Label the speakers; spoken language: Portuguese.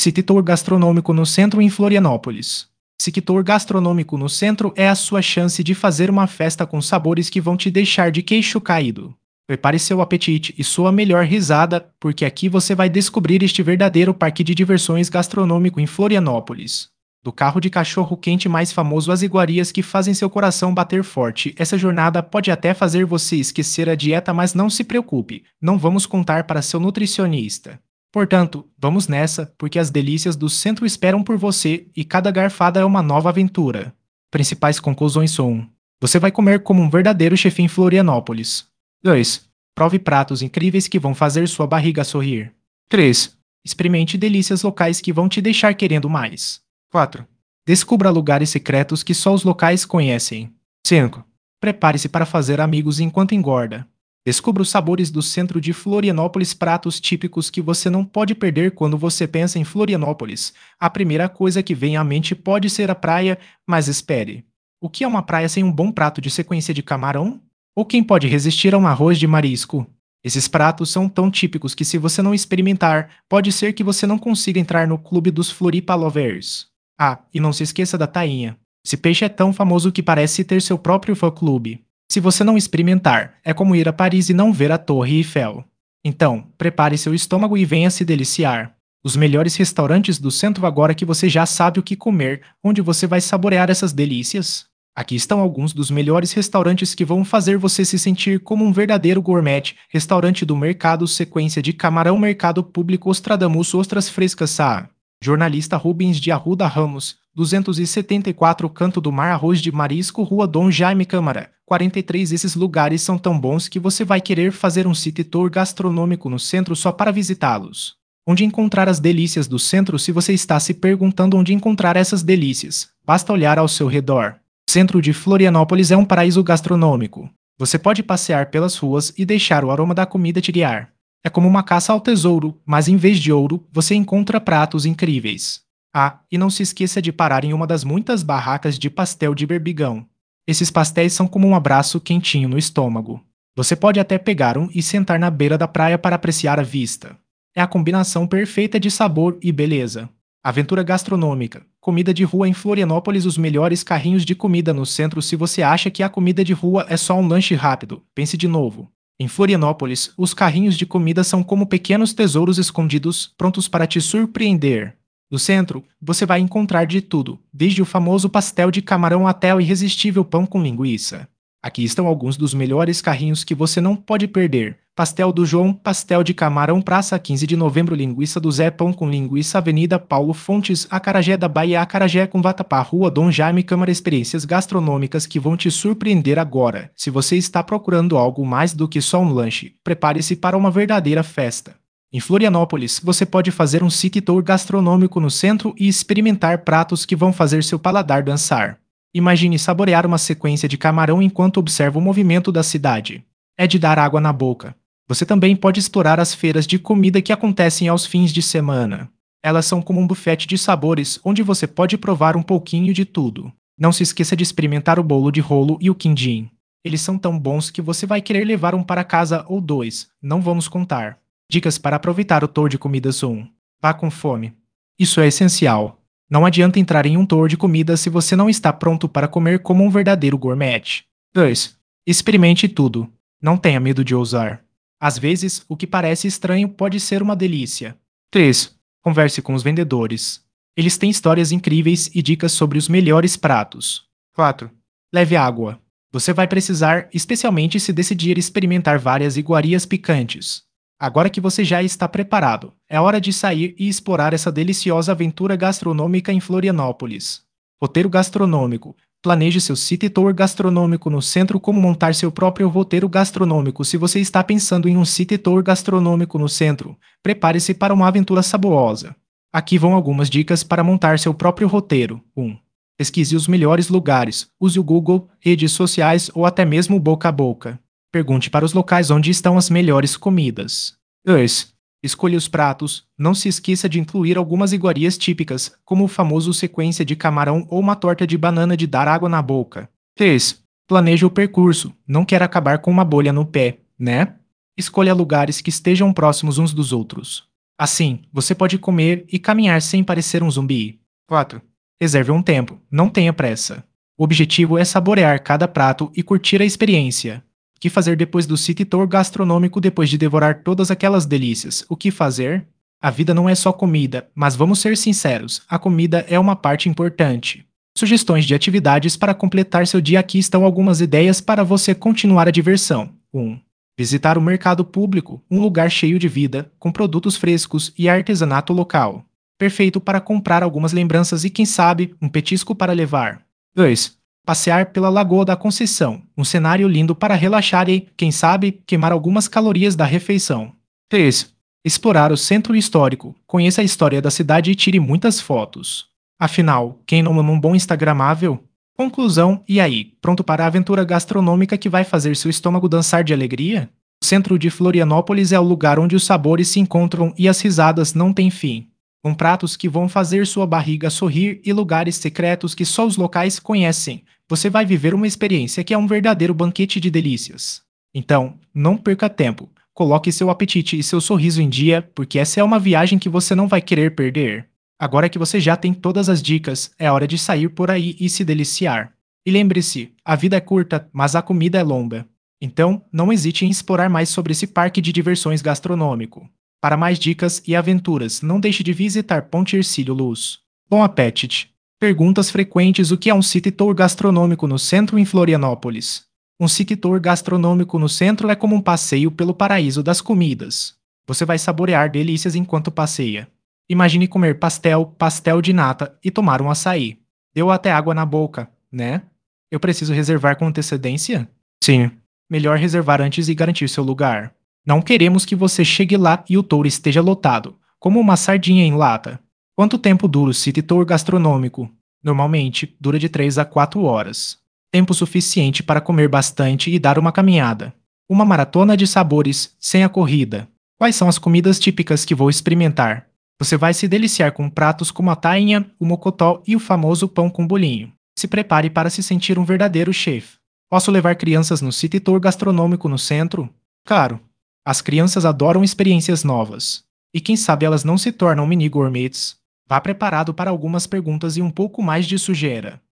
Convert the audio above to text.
Speaker 1: City Tour Gastronômico no Centro em Florianópolis. City Tour Gastronômico no Centro é a sua chance de fazer uma festa com sabores que vão te deixar de queixo caído. Prepare seu apetite e sua melhor risada, porque aqui você vai descobrir este verdadeiro parque de diversões gastronômico em Florianópolis. Do carro de cachorro quente mais famoso às iguarias que fazem seu coração bater forte, essa jornada pode até fazer você esquecer a dieta, mas não se preocupe, não vamos contar para seu nutricionista. Portanto, vamos nessa, porque as delícias do centro esperam por você e cada garfada é uma nova aventura. Principais conclusões são: você vai comer como um verdadeiro chefe em Florianópolis. 2. Prove pratos incríveis que vão fazer sua barriga sorrir. 3. Experimente delícias locais que vão te deixar querendo mais. 4. Descubra lugares secretos que só os locais conhecem. 5. Prepare-se para fazer amigos enquanto engorda. Descubra os sabores do centro de Florianópolis, pratos típicos que você não pode perder quando você pensa em Florianópolis. A primeira coisa que vem à mente pode ser a praia, mas espere. O que é uma praia sem um bom prato de sequência de camarão? Ou quem pode resistir a um arroz de marisco? Esses pratos são tão típicos que se você não experimentar, pode ser que você não consiga entrar no clube dos Floripa Lovers. Ah, e não se esqueça da tainha. Esse peixe é tão famoso que parece ter seu próprio fã-clube. Se você não experimentar, é como ir a Paris e não ver a Torre Eiffel. Então, prepare seu estômago e venha se deliciar. Os melhores restaurantes do centro agora que você já sabe o que comer, onde você vai saborear essas delícias. Aqui estão alguns dos melhores restaurantes que vão fazer você se sentir como um verdadeiro gourmet. Restaurante do Mercado, sequência de camarão, Mercado Público, Ostradamus, ostras frescas, Jornalista Rubens de Arruda Ramos, 274 Canto do Mar, Arroz de Marisco, Rua Dom Jaime Câmara, 43. Esses lugares são tão bons que você vai querer fazer um city tour gastronômico no centro só para visitá-los. Onde encontrar as delícias do centro? Se você está se perguntando onde encontrar essas delícias, basta olhar ao seu redor. O centro de Florianópolis é um paraíso gastronômico. Você pode passear pelas ruas e deixar o aroma da comida te guiar. É como uma caça ao tesouro, mas em vez de ouro, você encontra pratos incríveis. Ah, e não se esqueça de parar em uma das muitas barracas de pastel de berbigão. Esses pastéis são como um abraço quentinho no estômago. Você pode até pegar um e sentar na beira da praia para apreciar a vista. É a combinação perfeita de sabor e beleza. Aventura gastronômica. Comida de rua em Florianópolis. Os melhores carrinhos de comida no centro. Se você acha que a comida de rua é só um lanche rápido, pense de novo. Em Florianópolis, os carrinhos de comida são como pequenos tesouros escondidos, prontos para te surpreender. No centro, você vai encontrar de tudo, desde o famoso pastel de camarão até o irresistível pão com linguiça. Aqui estão alguns dos melhores carrinhos que você não pode perder. Pastel do João, pastel de camarão, Praça 15 de Novembro, linguiça do Zé, pão com linguiça, Avenida Paulo Fontes, acarajé da Bahia, acarajé com vatapá, Rua Dom Jaime Câmara. Experiências gastronômicas que vão te surpreender agora. Se você está procurando algo mais do que só um lanche, prepare-se para uma verdadeira festa. Em Florianópolis, você pode fazer um city tour gastronômico no centro e experimentar pratos que vão fazer seu paladar dançar. Imagine saborear uma sequência de camarão enquanto observa o movimento da cidade. É de dar água na boca. Você também pode explorar as feiras de comida que acontecem aos fins de semana. Elas são como um buffet de sabores, onde você pode provar um pouquinho de tudo. Não se esqueça de experimentar o bolo de rolo e o quindim. Eles são tão bons que você vai querer levar um para casa ou dois, não vamos contar. Dicas para aproveitar o tour de comidas 1. Vá com fome. Isso é essencial. Não adianta entrar em um tour de comida se você não está pronto para comer como um verdadeiro gourmet. 2. Experimente tudo. Não tenha medo de ousar. Às vezes, o que parece estranho pode ser uma delícia. 3. Converse com os vendedores. Eles têm histórias incríveis e dicas sobre os melhores pratos. 4. Leve água. Você vai precisar, especialmente se decidir experimentar várias iguarias picantes. Agora que você já está preparado, é hora de sair e explorar essa deliciosa aventura gastronômica em Florianópolis. Roteiro gastronômico. Planeje seu city tour gastronômico no centro. Como montar seu próprio roteiro gastronômico. Se você está pensando em um city tour gastronômico no centro, prepare-se para uma aventura saborosa. Aqui vão algumas dicas para montar seu próprio roteiro. 1. Pesquise os melhores lugares. Use o Google, redes sociais ou até mesmo boca a boca. Pergunte para os locais onde estão as melhores comidas. 2. Escolha os pratos. Não se esqueça de incluir algumas iguarias típicas, como o famoso sequência de camarão ou uma torta de banana de dar água na boca. 3. Planeje o percurso. Não quer acabar com uma bolha no pé, né? Escolha lugares que estejam próximos uns dos outros. Assim, você pode comer e caminhar sem parecer um zumbi. 4. Reserve um tempo, não tenha pressa. O objetivo é saborear cada prato e curtir a experiência. O que fazer depois do city tour gastronômico depois de devorar todas aquelas delícias? O que fazer? A vida não é só comida, mas vamos ser sinceros, a comida é uma parte importante. Sugestões de atividades para completar seu dia. Aqui estão algumas ideias para você continuar a diversão. 1. Visitar o mercado público, um lugar cheio de vida, com produtos frescos e artesanato local. Perfeito para comprar algumas lembranças e, quem sabe, um petisco para levar. 2. Passear pela Lagoa da Conceição, um cenário lindo para relaxar e, quem sabe, queimar algumas calorias da refeição. 3. Explorar o centro histórico, conheça a história da cidade e tire muitas fotos. Afinal, quem não ama um bom instagramável? Conclusão, e aí, pronto para a aventura gastronômica que vai fazer seu estômago dançar de alegria? O centro de Florianópolis é o lugar onde os sabores se encontram e as risadas não têm fim. Com pratos que vão fazer sua barriga sorrir e lugares secretos que só os locais conhecem, você vai viver uma experiência que é um verdadeiro banquete de delícias. Então, não perca tempo. Coloque seu apetite e seu sorriso em dia, porque essa é uma viagem que você não vai querer perder. Agora que você já tem todas as dicas, é hora de sair por aí e se deliciar. E lembre-se, a vida é curta, mas a comida é longa. Então, não hesite em explorar mais sobre esse parque de diversões gastronômico. Para mais dicas e aventuras, não deixe de visitar Ponte Hercílio Luz. Bom apetite! Perguntas frequentes: o que é um city tour gastronômico no centro em Florianópolis? Um city tour gastronômico no centro é como um passeio pelo paraíso das comidas. Você vai saborear delícias enquanto passeia. Imagine comer pastel, pastel de nata e tomar um açaí. Deu até água na boca, né? Eu preciso reservar com antecedência? Sim. Melhor reservar antes e garantir seu lugar. Não queremos que você chegue lá e o tour esteja lotado, como uma sardinha em lata. Quanto tempo dura o city tour gastronômico? Normalmente, dura de 3 a 4 horas. Tempo suficiente para comer bastante e dar uma caminhada. Uma maratona de sabores, sem a corrida. Quais são as comidas típicas que vou experimentar? Você vai se deliciar com pratos como a tainha, o mocotó e o famoso pão com bolinho. Se prepare para se sentir um verdadeiro chefe. Posso levar crianças no city tour gastronômico no centro? Claro. As crianças adoram experiências novas. E quem sabe elas não se tornam mini gourmets? Vá preparado para algumas perguntas e um pouco mais de sujeira.